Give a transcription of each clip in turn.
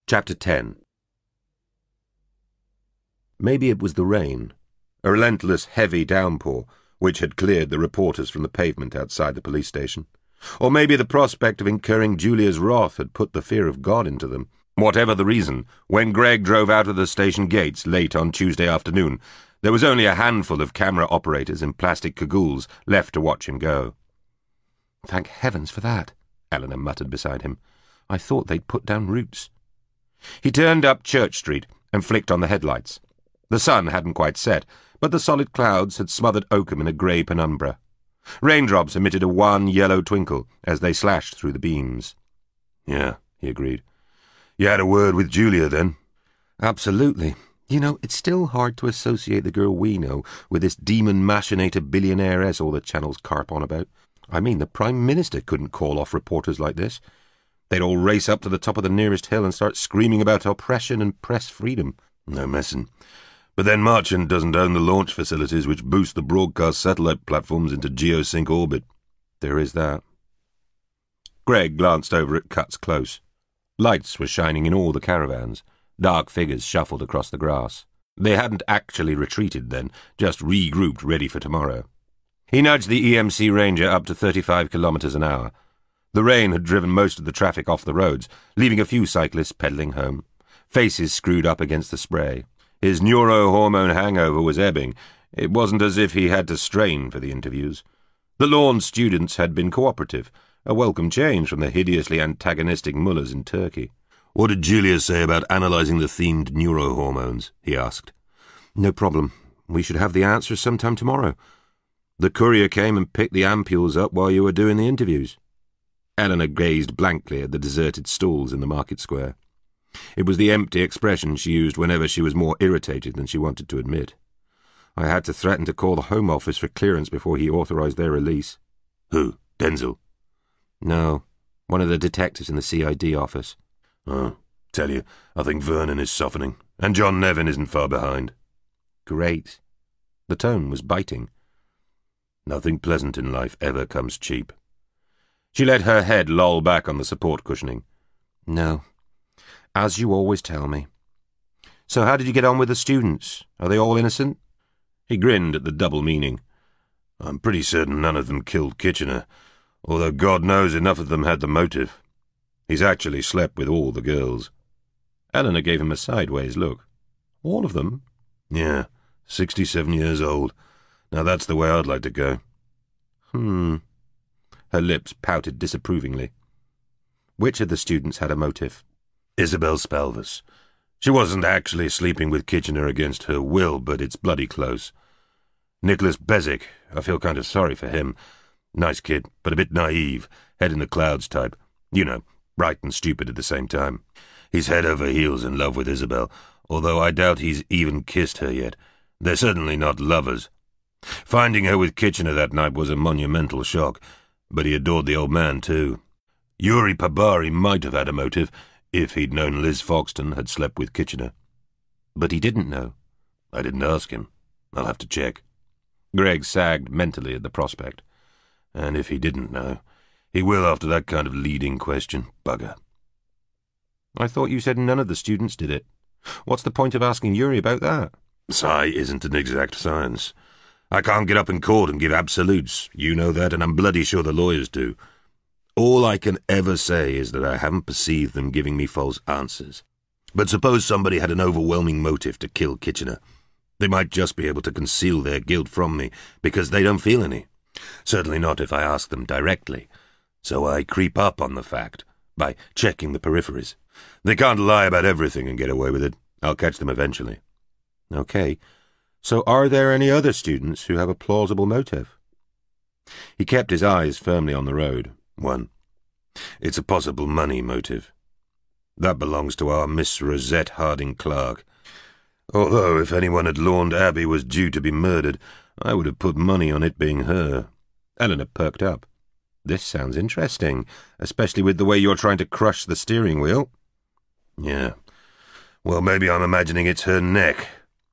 Chapter 10. Maybe it was the rain, a relentless, heavy downpour, which had cleared the reporters from the pavement outside the police station. Or maybe the prospect of incurring Julia's wrath had put the fear of God into them. Whatever the reason, when Greg drove out of the station gates late on Tuesday afternoon, there was only a handful of camera operators in plastic cagoules left to watch him go. "Thank heavens for that," Eleanor muttered beside him. "I thought they'd put down roots." He turned up Church Street and flicked on the headlights. The sun hadn't quite set, but the solid clouds had smothered Oakham in a grey penumbra. Raindrops emitted a wan yellow twinkle as they slashed through the beams. "Yeah," he agreed. "You had a word with Julia, then?" "Absolutely. You know, it's still hard to associate the girl we know with this demon machinator billionairess all the channels carp on about. I mean, the Prime Minister couldn't call off reporters like this. They'd all race up to the top of the nearest hill and start screaming about oppression and press freedom." "No messin'. But then Marchand doesn't own the launch facilities which boost the broadcast satellite platforms into geosync orbit." "There is that." Greg glanced over at Cutts Close. Lights were shining in all the caravans. Dark figures shuffled across the grass. They hadn't actually retreated then, just regrouped ready for tomorrow. He nudged the EMC Ranger up to 35 kilometers an hour. The rain had driven most of the traffic off the roads, leaving a few cyclists pedalling home, faces screwed up against the spray. His neurohormone hangover was ebbing. It wasn't as if he had to strain for the interviews. The lawn students had been cooperative, a welcome change from the hideously antagonistic mullahs in Turkey. "What did Julia say about analysing the themed neurohormones?" he asked. "No problem. We should have the answers sometime tomorrow. The courier came and picked the ampules up while you were doing the interviews." Eleanor gazed blankly at the deserted stalls in the market square. It was the empty expression she used whenever she was more irritated than she wanted to admit. "I had to threaten to call the Home Office for clearance before he authorised their release." "Who? Denzel?" "No, one of the detectives in the CID office." "Oh, tell you, I think Vernon is softening, and John Nevin isn't far behind." "Great." The tone was biting. "Nothing pleasant in life ever comes cheap." She let her head loll back on the support cushioning. "No, as you always tell me. So how did you get on with the students? Are they all innocent?" He grinned at the double meaning. "I'm pretty certain none of them killed Kitchener, although God knows enough of them had the motive. He's actually slept with all the girls." Eleanor gave him a sideways look. "All of them?" "Yeah, 67 years old. Now that's the way I'd like to go." Her lips pouted disapprovingly. "Which of the students had a motive?" "Isabel Spalvis. She wasn't actually sleeping with Kitchener against her will, but it's bloody close. Nicholas Bezic, I feel kind of sorry for him. Nice kid, but a bit naive, head in the clouds type. You know, bright and stupid at the same time. He's head over heels in love with Isabel, although I doubt he's even kissed her yet. They're certainly not lovers. Finding her with Kitchener that night was a monumental shock, but he adored the old man too. Yuri Pabari might have had a motive if he'd known Liz Foxton had slept with Kitchener." "But he didn't know." "I didn't ask him. I'll have to check." Greg sagged mentally at the prospect. And if he didn't know, he will after that kind of leading question. Bugger. "I thought you said none of the students did it. What's the point of asking Yuri about that?" Psi isn't an exact science. I can't get up in court and give absolutes. You know that, and I'm bloody sure the lawyers do. All I can ever say is that I haven't perceived them giving me false answers. But suppose somebody had an overwhelming motive to kill Kitchener. They might just be able to conceal their guilt from me because they don't feel any. Certainly not if I ask them directly. So I creep up on the fact by checking the peripheries. They can't lie about everything and get away with it. I'll catch them eventually." "Okay. So are there any other students who have a plausible motive?" He kept his eyes firmly on the road. "One. It's a possible money motive. That belongs to our Miss Rosette Harding Clark. Although if anyone at Laund Abbey was due to be murdered, I would have put money on it being her." Eleanor perked up. "This sounds interesting, especially with the way you're trying to crush the steering wheel." "Yeah. Well, maybe I'm imagining it's her neck.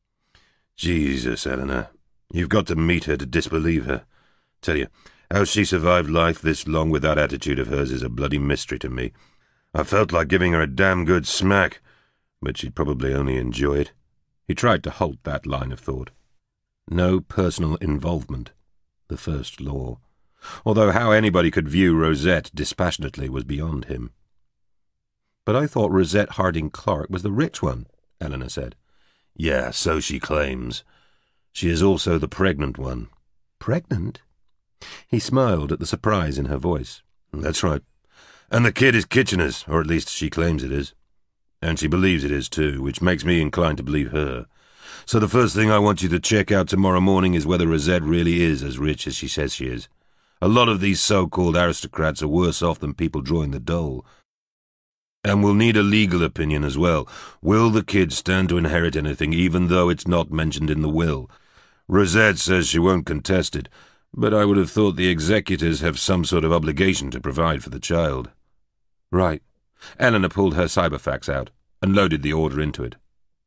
Jesus, Eleanor, you've got to meet her to disbelieve her. Tell you, how she survived life this long with that attitude of hers is a bloody mystery to me. I felt like giving her a damn good smack, but she'd probably only enjoy it. He tried to halt that line of thought. No personal involvement, the first law. Although how anybody could view Rosette dispassionately was beyond him. "But I thought Rosette Harding Clark was the rich one," Eleanor said. "Yeah, so she claims. She is also the pregnant one." "Pregnant?" He smiled at the surprise in her voice. "That's right. And the kid is Kitchener's, or at least she claims it is. And she believes it is too, which makes me inclined to believe her. So the first thing I want you to check out tomorrow morning is whether Rosette really is as rich as she says she is. A lot of these so-called aristocrats are worse off than people drawing the dole. And we'll need a legal opinion as well. Will the kid stand to inherit anything, even though it's not mentioned in the will? Rosette says she won't contest it, but I would have thought the executors have some sort of obligation to provide for the child." "Right." Eleanor pulled her cyberfax out and loaded the order into it.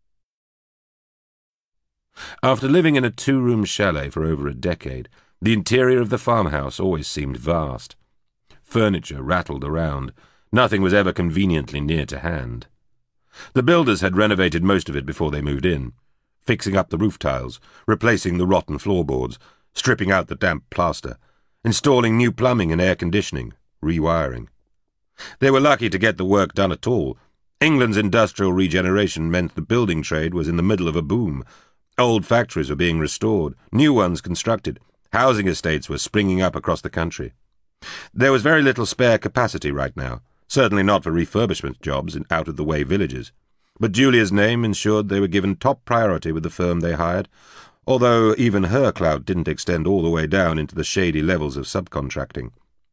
After living in a two-room chalet for over a decade, the interior of the farmhouse always seemed vast. Furniture rattled around. Nothing was ever conveniently near to hand. The builders had renovated most of it before they moved in, fixing up the roof tiles, replacing the rotten floorboards, stripping out the damp plaster, installing new plumbing and air conditioning, rewiring. They were lucky to get the work done at all. England's industrial regeneration meant the building trade was in the middle of a boom. Old factories were being restored, new ones constructed, housing estates were springing up across the country. There was very little spare capacity right now, certainly not for refurbishment jobs in out-of-the-way villages, but Julia's name ensured they were given top priority with the firm they hired, although even her clout didn't extend all the way down into the shady levels of subcontracting.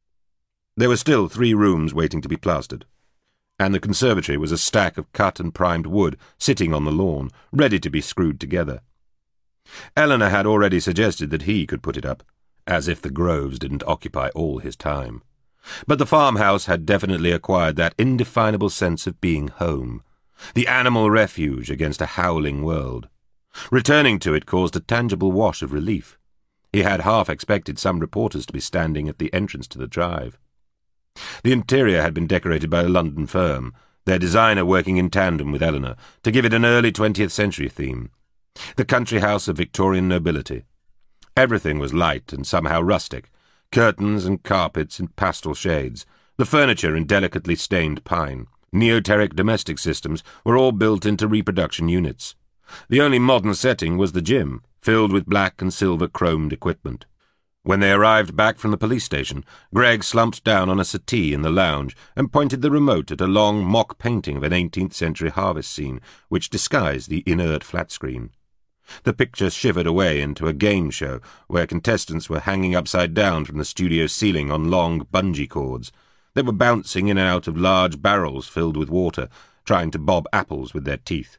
There were still 3 rooms waiting to be plastered, and the conservatory was a stack of cut and primed wood sitting on the lawn, ready to be screwed together. Eleanor had already suggested that he could put it up, as if the groves didn't occupy all his time. But the farmhouse had definitely acquired that indefinable sense of being home, the animal refuge against a howling world. Returning to it caused a tangible wash of relief. He had half expected some reporters to be standing at the entrance to the drive. The interior had been decorated by a London firm, their designer working in tandem with Eleanor to give it an early 20th century theme. The country house of Victorian nobility. Everything was light and somehow rustic, curtains and carpets in pastel shades, the furniture in delicately stained pine. Neoteric domestic systems were all built into reproduction units. The only modern setting was the gym, filled with black and silver chromed equipment. When they arrived back from the police station, Greg slumped down on a settee in the lounge and pointed the remote at a long mock painting of an 18th century harvest scene which disguised the inert flat screen. The picture shivered away into a game show where contestants were hanging upside down from the studio ceiling on long bungee cords. They were bouncing in and out of large barrels filled with water, trying to bob apples with their teeth.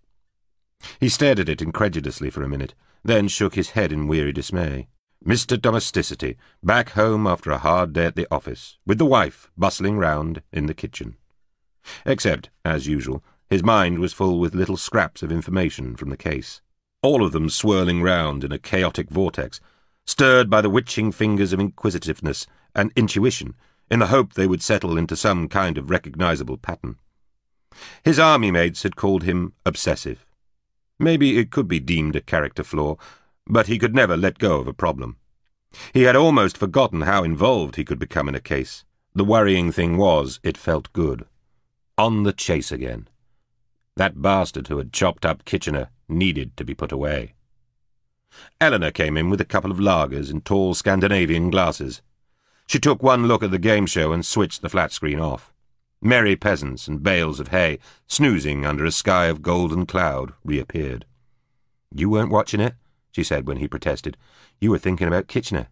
He stared at it incredulously for a minute, then shook his head in weary dismay. Mr. Domesticity, back home after a hard day at the office, with the wife bustling round in the kitchen. Except, as usual, his mind was full with little scraps of information from the case, all of them swirling round in a chaotic vortex, stirred by the witching fingers of inquisitiveness and intuition, in the hope they would settle into some kind of recognizable pattern. His army mates had called him obsessive. Maybe it could be deemed a character flaw, but he could never let go of a problem. He had almost forgotten how involved he could become in a case. The worrying thing was, it felt good. On the chase again. That bastard who had chopped up Kitchener needed to be put away. Eleanor came in with a couple of lagers in tall Scandinavian glasses. She took one look at the game show and switched the flat screen off. Merry peasants and bales of hay, snoozing under a sky of golden cloud, reappeared. "You weren't watching it?" she said when he protested. "You were thinking about Kitchener."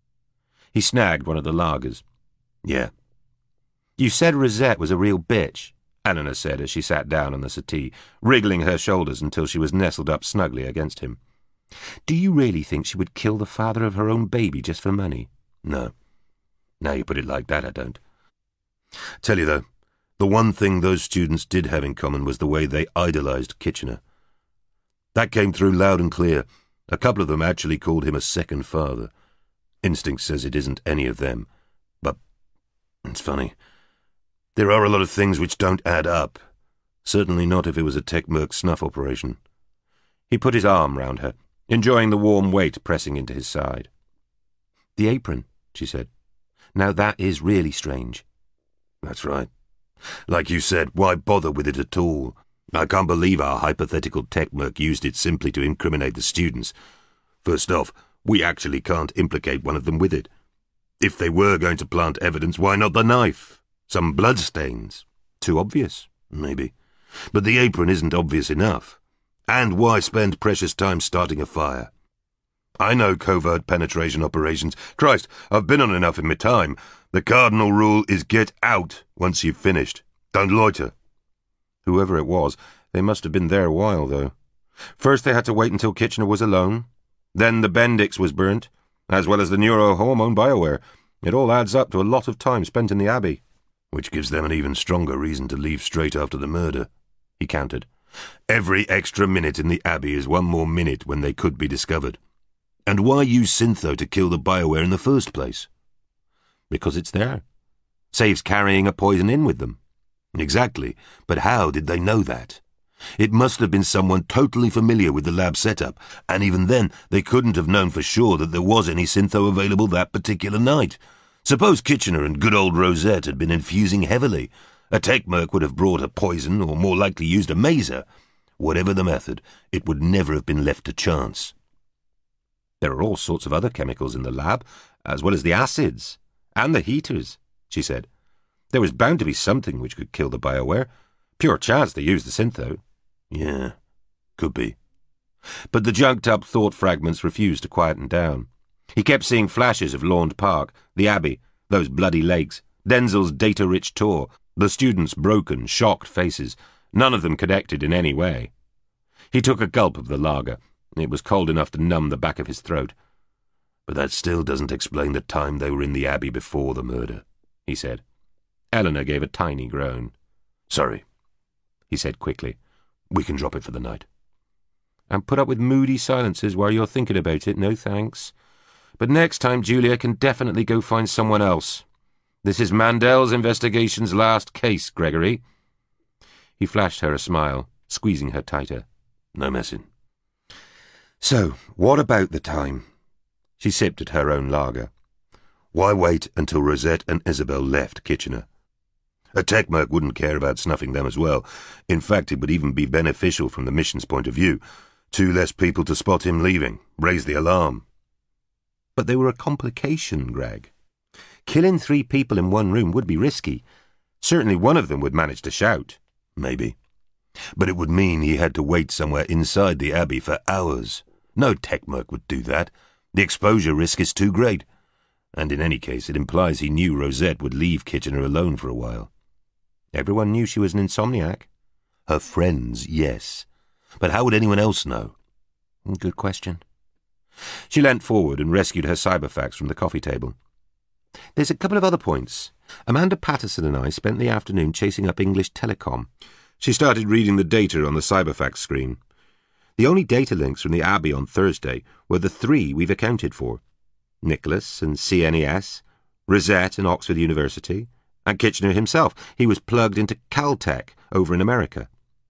He snagged one of the lagers. "Yeah." "You said Rosette was a real bitch," Eleanor said as she sat down on the settee, wriggling her shoulders until she was nestled up snugly against him. "Do you really think she would kill the father of her own baby just for money?" "No. Now you put it like that, I don't. Tell you, though, the one thing those students did have in common was the way they idolized Kitchener. That came through loud and clear. A couple of them actually called him a second father. Instinct says it isn't any of them. But it's funny. There are a lot of things which don't add up. Certainly not if it was a Tech-Merc snuff operation. He put his arm round her, enjoying the warm weight pressing into his side. "The apron," she said. "Now that is really strange." "That's right. Like you said, why bother with it at all? I can't believe our hypothetical Tech-Merc used it simply to incriminate the students. First off, we actually can't implicate one of them with it. If they were going to plant evidence, why not the knife? Some bloodstains. Too obvious. Maybe. But the apron isn't obvious enough. And why spend precious time starting a fire? I know covert penetration operations. Christ, I've been on enough in my time. The cardinal rule is get out once you've finished. Don't loiter." Whoever it was, they must have been there a while, though. First they had to wait until Kitchener was alone. Then the Bendix was burnt, as well as the neurohormone BioWare. It all adds up to a lot of time spent in the Abbey. Which gives them an even stronger reason to leave straight after the murder, he countered. Every extra minute in the Abbey is one more minute when they could be discovered. And why use Syntho to kill the BioWare in the first place? Because it's there. Saves carrying a poison in with them. Exactly, but how did they know that? It must have been someone totally familiar with the lab setup, and even then they couldn't have known for sure that there was any Syntho available that particular night. Suppose Kitchener and good old Rosette had been infusing heavily. A Tech-Merc would have brought a poison, or more likely used a maser. Whatever the method, it would never have been left to chance. There are all sorts of other chemicals in the lab, as well as the acids, and the heaters, she said. There was bound to be something which could kill the BioWare. Pure chance they used the Syntho. Yeah, could be. But the junked-up thought fragments refused to quieten down. He kept seeing flashes of Lawned Park, the Abbey, those bloody lakes, Denzel's data-rich tour, the students' broken, shocked faces, none of them connected in any way. He took a gulp of the lager. It was cold enough to numb the back of his throat. "But that still doesn't explain the time they were in the Abbey before the murder," he said. Eleanor gave a tiny groan. "Sorry," he said quickly. "We can drop it for the night." "And put up with moody silences while you're thinking about it, no thanks. But next time Julia can definitely go find someone else. This is Mandel's investigation's last case, Gregory." He flashed her a smile, squeezing her tighter. "No messing." "So, what about the time?" She sipped at her own lager. "Why wait until Rosette and Isabel left Kitchener? A Tech-Merc wouldn't care about snuffing them as well. In fact, it would even be beneficial from the mission's point of view. 2 less people to spot him leaving, raise the alarm." "But they were a complication, Greg. Killing 3 people in one room would be risky. Certainly one of them would manage to shout." "Maybe. But it would mean he had to wait somewhere inside the Abbey for hours. No Tech-Merc would do that. The exposure risk is too great. And in any case, it implies he knew Rosette would leave Kitchener alone for a while." "Everyone knew she was an insomniac." "Her friends, yes. But how would anyone else know?" "Good question." She leant forward and rescued her cyberfax from the coffee table. "There's a couple of other points. Amanda Patterson and I spent the afternoon chasing up English Telecom." She started reading the data on the cyberfax screen. "The only data links from the Abbey on Thursday were the 3 we've accounted for. Nicholas and CNES, Rosette and Oxford University, and Kitchener himself. He was plugged into Caltech over in America.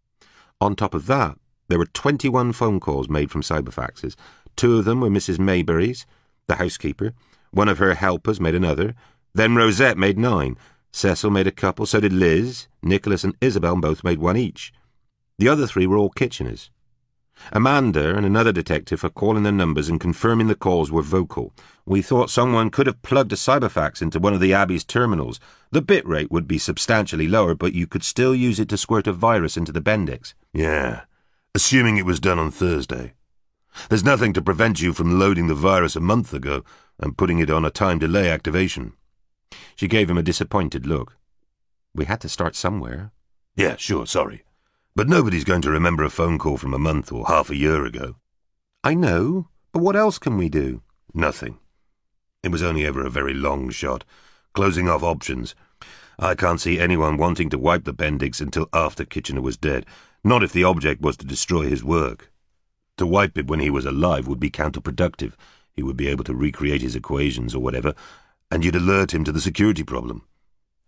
On top of that, there were 21 phone calls made from cyberfaxes. 2 of them were Mrs. Maybury's, the housekeeper. One of her helpers made another. Then Rosette made 9. Cecil made a couple, so did Liz. Nicholas and Isabel both made 1 each. The other 3 were all Kitcheners. Amanda and another detective are calling their numbers and confirming the calls were vocal. We thought someone could have plugged a cyberfax into one of the Abbey's terminals. The bit rate would be substantially lower, but you could still use it to squirt a virus into the Bendix." "Yeah, assuming it was done on Thursday. There's nothing to prevent you from loading the virus a month ago and putting it on a time delay activation." She gave him a disappointed look. "We had to start somewhere." "Yeah, sure, sorry. But nobody's going to remember a phone call from a month or half a year ago." "I know, but what else can we do?" "Nothing. It was only ever a very long shot, closing off options. I can't see anyone wanting to wipe the Bendix until after Kitchener was dead, not if the object was to destroy his work. To wipe it when he was alive would be counterproductive. He would be able to recreate his equations or whatever, and you'd alert him to the security problem.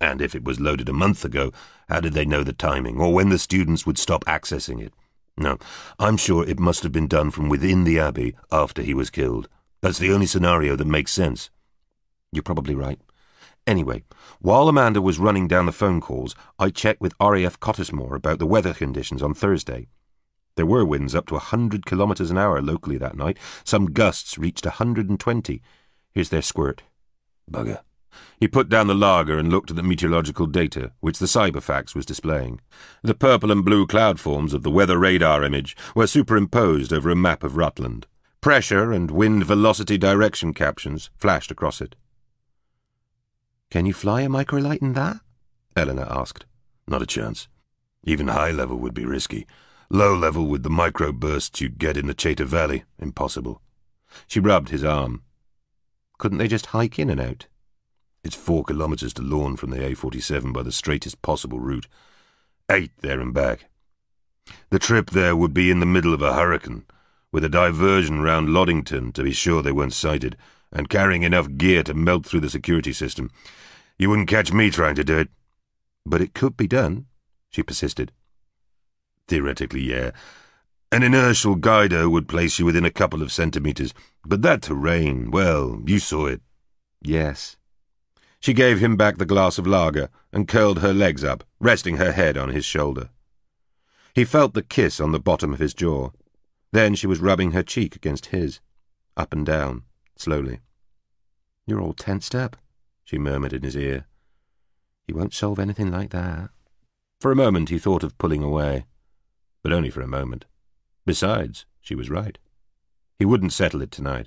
And if it was loaded a month ago, how did they know the timing, or when the students would stop accessing it? No, I'm sure it must have been done from within the Abbey after he was killed. That's the only scenario that makes sense. You're probably right. Anyway, while Amanda was running down the phone calls, I checked with RAF Cottesmore about the weather conditions on Thursday. There were winds up to 100 kilometres an hour locally that night. Some gusts reached 120. Here's their squirt. Bugger. He put down the lager and looked at the meteorological data, which the Cyberfax was displaying. The purple and blue cloud forms of the weather radar image were superimposed over a map of Rutland. Pressure and wind velocity direction captions flashed across it. "Can you fly a microlight in that?" Eleanor asked. Not a chance. Even high level would be risky. Low level with the microbursts you'd get in the Cheta Valley, impossible. She rubbed his arm. Couldn't they just hike in and out? It's 4 kilometres to Lorne from the A47 by the straightest possible route. 8 there and back. The trip there would be in the middle of a hurricane, with a diversion round Loddington to be sure they weren't sighted, and carrying enough gear to melt through the security system. You wouldn't catch me trying to do it. But it could be done, she persisted. Theoretically, yeah. An inertial guider would place you within a couple of centimetres, but that terrain, well, you saw it. Yes. She gave him back the glass of lager and curled her legs up, resting her head on his shoulder. He felt the kiss on the bottom of his jaw. Then she was rubbing her cheek against his, up and down, slowly. "You're all tensed up," she murmured in his ear. "You won't solve anything like that." For a moment he thought of pulling away, but only for a moment. Besides, she was right. He wouldn't settle it tonight.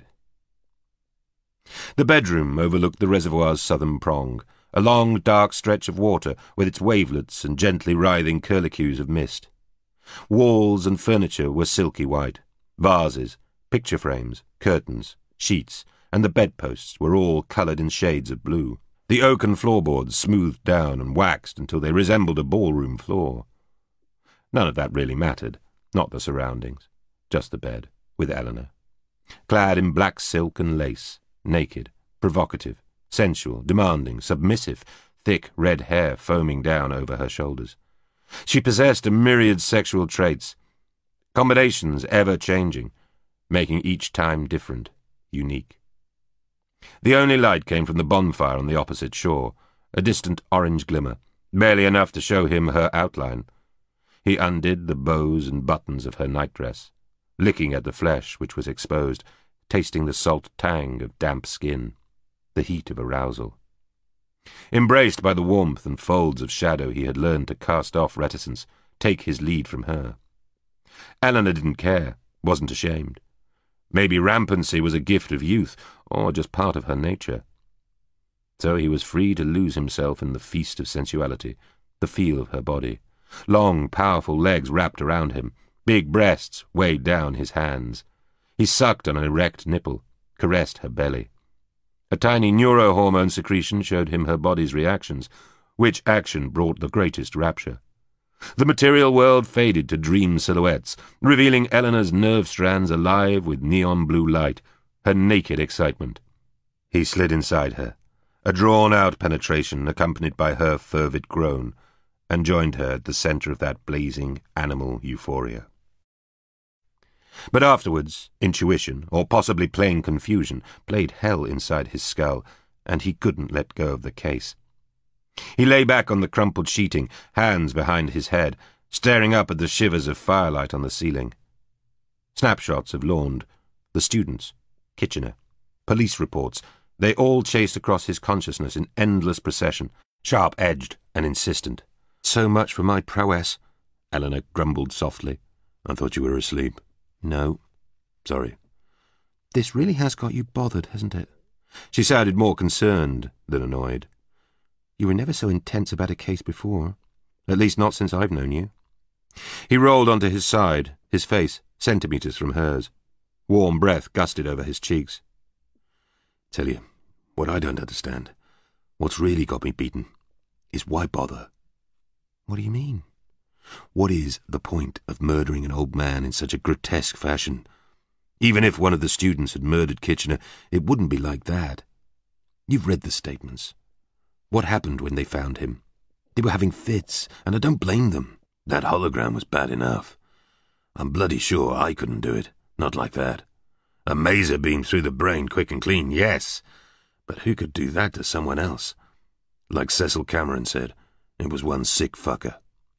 The bedroom overlooked the reservoir's southern prong, a long, dark stretch of water with its wavelets and gently writhing curlicues of mist. Walls and furniture were silky white. Vases, picture frames, curtains, sheets, and the bedposts were all coloured in shades of blue. The oaken floorboards smoothed down and waxed until they resembled a ballroom floor. None of that really mattered, not the surroundings, just the bed, with Eleanor. Clad in black silk and lace, naked, provocative, sensual, demanding, submissive, thick red hair foaming down over her shoulders. She possessed a myriad sexual traits, combinations ever-changing, making each time different, unique. The only light came from the bonfire on the opposite shore, a distant orange glimmer, barely enough to show him her outline. He undid the bows and buttons of her nightdress, licking at the flesh which was exposed, tasting the salt tang of damp skin, the heat of arousal. Embraced by the warmth and folds of shadow, he had learned to cast off reticence, take his lead from her. Eleanor didn't care, wasn't ashamed. Maybe rampancy was a gift of youth, or just part of her nature. So he was free to lose himself in the feast of sensuality, the feel of her body. Long, powerful legs wrapped around him, big breasts weighed down his hands. He sucked on an erect nipple, caressed her belly. A tiny neurohormone secretion showed him her body's reactions, which action brought the greatest rapture. The material world faded to dream silhouettes, revealing Eleanor's nerve strands alive with neon blue light, her naked excitement. He slid inside her, a drawn-out penetration accompanied by her fervid groan, and joined her at the centre of that blazing animal euphoria. But afterwards, intuition, or possibly plain confusion, played hell inside his skull, and he couldn't let go of the case. He lay back on the crumpled sheeting, hands behind his head, staring up at the shivers of firelight on the ceiling. Snapshots of Lorne, the students, Kitchener, police reports, they all chased across his consciousness in endless procession, sharp-edged and insistent. "So much for my prowess," Eleanor grumbled softly. "I thought you were asleep." "No." "Sorry." "This really has got you bothered, hasn't it?" She sounded more concerned than annoyed. "You were never so intense about a case before. At least not since I've known you." He rolled onto his side, his face centimetres from hers. Warm breath gusted over his cheeks. "Tell you, what I don't understand, what's really got me beaten, is why bother?" "What do you mean?" "What is the point of murdering an old man in such a grotesque fashion? Even if one of the students had murdered Kitchener, it wouldn't be like that. You've read the statements. What happened when they found him? They were having fits, and I don't blame them. That hologram was bad enough. I'm bloody sure I couldn't do it. Not like that. A maser beam through the brain quick and clean, yes. But who could do that to someone else? Like Cecil Cameron said, it was one sick fucker.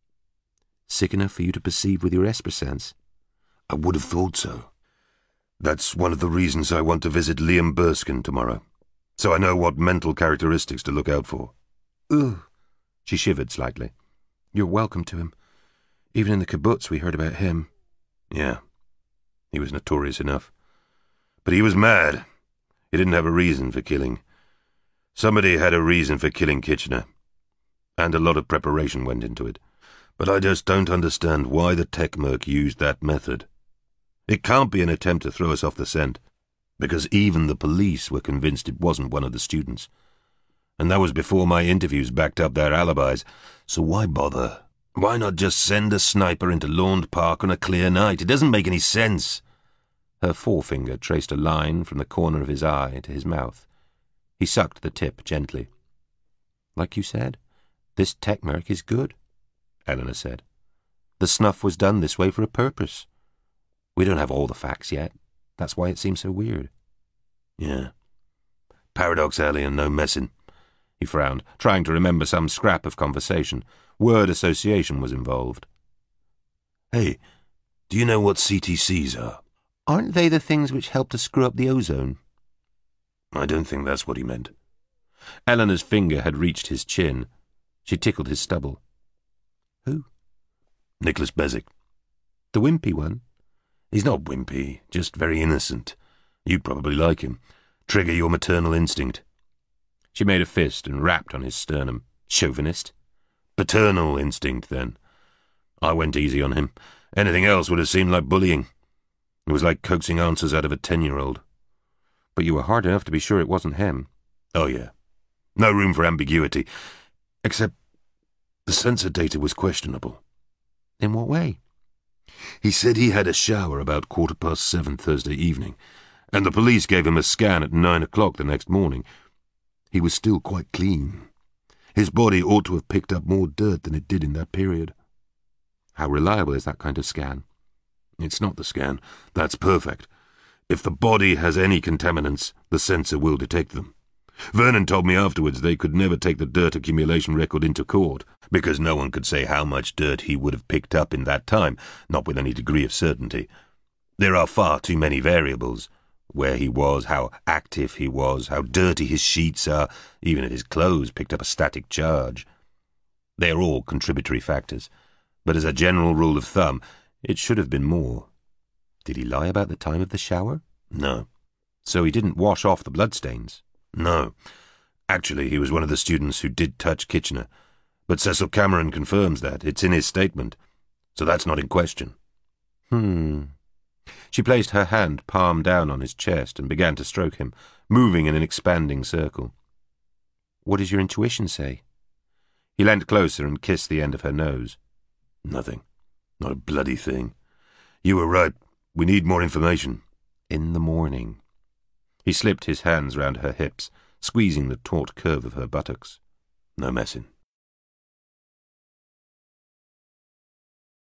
Sick enough for you to perceive with your esper sense? I would have thought so. That's one of the reasons I want to visit Liam Burskin tomorrow, so I know what mental characteristics to look out for. Ugh. She shivered slightly. You're welcome to him. Even in the kibbutz we heard about him. Yeah, he was notorious enough. But he was mad. He didn't have a reason for killing. Somebody had a reason for killing Kitchener, and a lot of preparation went into it. But I just don't understand why the tech merc used that method. It can't be an attempt to throw us off the scent, because even the police were convinced it wasn't one of the students. And that was before my interviews backed up their alibis, so why bother? Why not just send a sniper into Lawned Park on a clear night? It doesn't make any sense. Her forefinger traced a line from the corner of his eye to his mouth. He sucked the tip gently. Like you said, this tech merc is good, Eleanor said. The snuff was done this way for a purpose. We don't have all the facts yet. That's why it seems so weird. Yeah. Paradox Alley and no messing. He frowned, trying to remember some scrap of conversation. Word association was involved. Hey, do you know what CTCs are? Aren't they the things which help to screw up the ozone? I don't think that's what he meant. Eleanor's finger had reached his chin. She tickled his stubble. Who? Nicholas Bezic. The wimpy one? He's not wimpy, just very innocent. You'd probably like him. Trigger your maternal instinct. She made a fist and rapped on his sternum. Chauvinist? Paternal instinct, then. I went easy on him. Anything else would have seemed like bullying. It was like coaxing answers out of a 10-year-old. But you were hard enough to be sure it wasn't him. Oh, yeah. No room for ambiguity. Except the sensor data was questionable. In what way? He said he had a shower about 7:15 Thursday evening, and the police gave him a scan at 9 o'clock the next morning. He was still quite clean. His body ought to have picked up more dirt than it did in that period. How reliable is that kind of scan? It's not the scan. That's perfect. If the body has any contaminants, the sensor will detect them. Vernon told me afterwards they could never take the dirt accumulation record into court, because no one could say how much dirt he would have picked up in that time, not with any degree of certainty. There are far too many variables. Where he was, how active he was, how dirty his sheets are, even if his clothes picked up a static charge. They are all contributory factors, but as a general rule of thumb, it should have been more. Did he lie about the time of the shower? No. So he didn't wash off the bloodstains? No. Actually, he was one of the students who did touch Kitchener, but Cecil Cameron confirms that. It's in his statement, so that's not in question. She placed her hand palm down on his chest and began to stroke him, moving in an expanding circle. What does your intuition say? He leant closer and kissed the end of her nose. Nothing. Not a bloody thing. You were right. We need more information. In the morning. He slipped his hands round her hips, squeezing the taut curve of her buttocks. No messing.